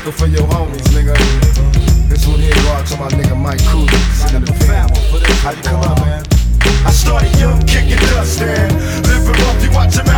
looking for your homies, nigga. This one here go out to my nigga Mike Cooley. How you come up, man? I started young, kicking dust, and living rough, you watch him